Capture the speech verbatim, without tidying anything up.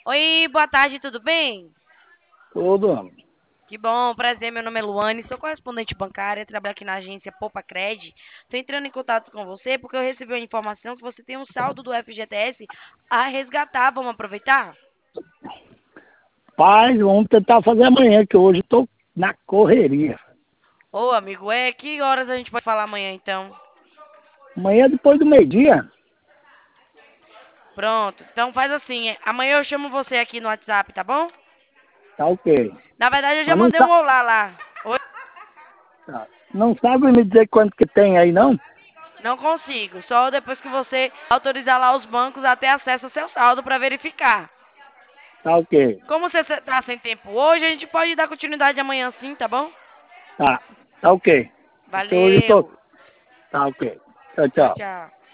Oi, boa tarde, tudo bem? Tudo, homem. Que bom, prazer, meu nome é Luane, sou correspondente bancária, trabalho aqui na agência Poupa Cred. Estou entrando em contato com você porque eu recebi a informação que você tem um saldo do F G T S a resgatar. Vamos aproveitar? Paz, vamos tentar fazer amanhã, que hoje estou na correria. Ô, amigo, é que horas a gente pode falar amanhã então? Amanhã, depois do meio-dia, Pronto, então faz assim, é, amanhã eu chamo você aqui no WhatsApp, tá bom? tá ok. Na verdade, eu já Mas não, mandei um sa olá lá. Oi? tá. Não sabe me dizer quanto que tem aí, não? Não consigo, só depois que você autorizar lá os bancos a ter acesso ao seu saldo para verificar. Tá ok. Como você está sem tempo hoje, a gente pode dar continuidade amanhã sim, tá bom? Tá, tá ok. Porque hoje eu tô... Valeu. Tá ok. Tchau, Tchau, tchau. tchau.